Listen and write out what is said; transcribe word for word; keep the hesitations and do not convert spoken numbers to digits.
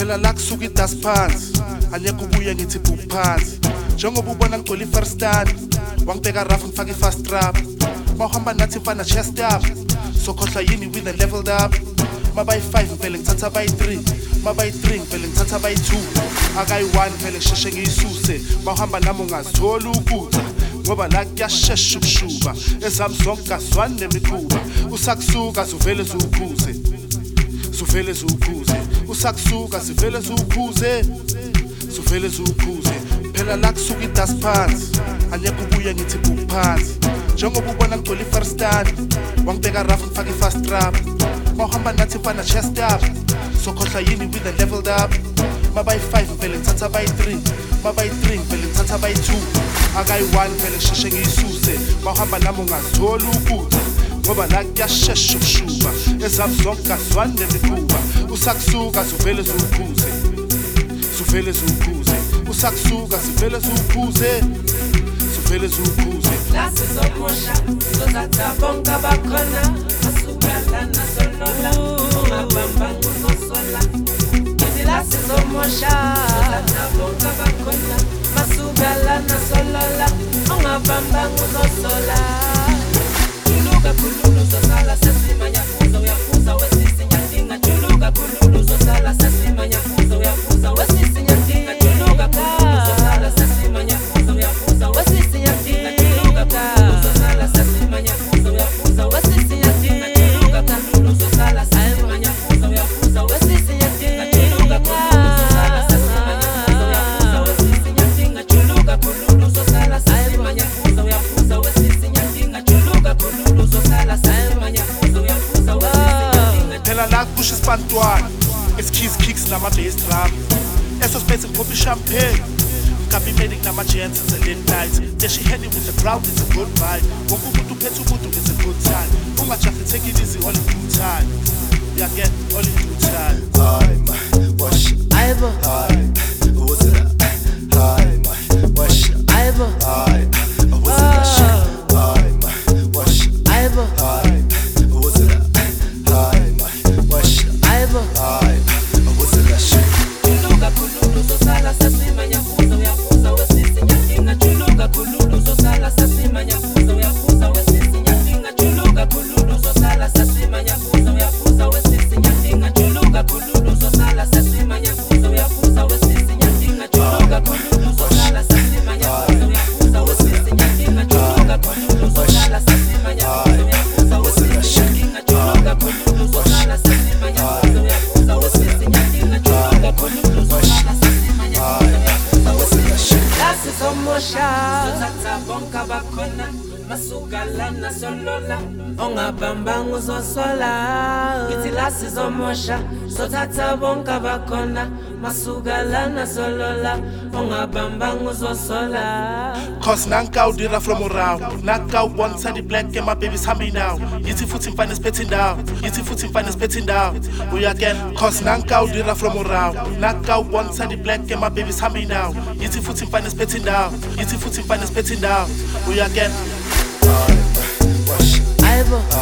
phela la kusuka idas phansi anyekho ubuye ngithi bhubhu phansi njengoba ubona ngigcola i-first stand wangibheka rough ngifaka i-fast trap mawuhamba nathi mfana chest up sokhohlwa yini with the leveled up mabayi-five ngivele ngithatha bayi-three mabayi-three ngivele ngithatha bayi-two akayi-one ngivele ngisheshe ngiyisuse mawuhamba nami ungazithola ukutha ngoba la kuyashesha ukushuba ezami zonke kazwani nemikhuba usakusuka zuvele ziwukhuze zuvele ziwukhuze usakusuka zivele ziwukhuze zuvele ziwukhuze phela la kusuka idas phansi anyekho ubuye ngithi bhubhu phansi njengoba ubona ngigcola i-first stand wangibheka rough ngifaka i-fast trap mawuhamba nathi mfana chest up sokhohlwa yini with the leveled up mabayi-five ngivele ngithatha bayi-three mabayi-three ngivele ngithatha bayi-two akayi-one ngivele ngisheshe ngiyisuse mawuhamba nami ungazithola ukutha ngoba la kuyashesha ukushuba ezami zonke kazwani nemikhuba usakusuka zivele ziwukhuze zivele ziwukhuze usakusuka zivele ziwukhuze zivele ziwukhuze la sizomosha sizothatha bonke abakhona masukala nasolola ungabamba nguzosola ngithi la sizomosha sizothatha bonke abakhona masukala nasolola ungabamba nguzosola juluka khululu uzosala sesimanyaphuza uyafuza wesisi nyandinga juluka khululu uzosala sesimanyaphuza uyafuza wesisi nyandinga juluka khululu uzosala sesimanyaphuza uyafuza wesisi nyandinga juluka khululu uzosala sesimanyaphuza uyafuza wesisi nyandinga juluka khululu uzosala sesimanyaphuza uyafuza wesisi nyandinga juluka khululu uzosala sesimanyaphuza uyafuza wesisi nyandinga juluka khululu uzosala sesimanyaphuza uyafuza wesisi nyandinga juluka khululu uzosala sesimanyaphuza uyafuza wesisi nyandinga phela la kusho isibantwana esikhizi kicks nama-bass drum eso space ngiphupha i-champagne ngikaphi medic nama-gents in the late night deshi henny with the crowd it's a good vibe wonke umuntu uphethe umuntu it's a good time ungajahi take it easy all in due time uyaget all in due time Hi man, wash Aibo Hi, what's it? Hi man, wash Aibo Hi, what's it? Hi man, wash Aibo Hi, what's it? Hi man, wash Aibo Hi, what's it? juluka khululu uzosala sesimanyaphuza uyafuza wesisi nyandinga juluka khululu uzosala sesimanyaphuza uyafuza wesisi nyandinga juluka khululu uzosala sesimanyaphuza uyafuza wesisi nyandinga juluka khululu uzosala sesimanyaphuza uyafuza wesisi nyandinga juluka khululu uzosala sesimanyaphuza uyafuza wesisi nyandinga juluka khululu uzosala sesimanyaphuza uyafuza wesisi nyandinga juluka khululu uzosala sesimanyaphuza uyafuza wesisi nyandinga juluka khululu uzosala sesimanyaphuza uyafuza wesisi la sizomosha sizothatha bonke abakhona masukala nasolola ongabambanga uzosola ngithi la sizomosha sizothatha bonke abakhona masukala nasolola ongabambanga uzosola cause nankawudira from around nakawubonisa di-black and my baby's hammy now yithi futhi mfana siphethe indawo yithi futhi mfana siphethe indawo uyaget cause nankawudira from around nakawubonisa di-black and my baby's hammy now yithi futhi mfana siphethe indawo yithi futhi mfana siphethe indawo uyaget Hi man, wash Aibo Hi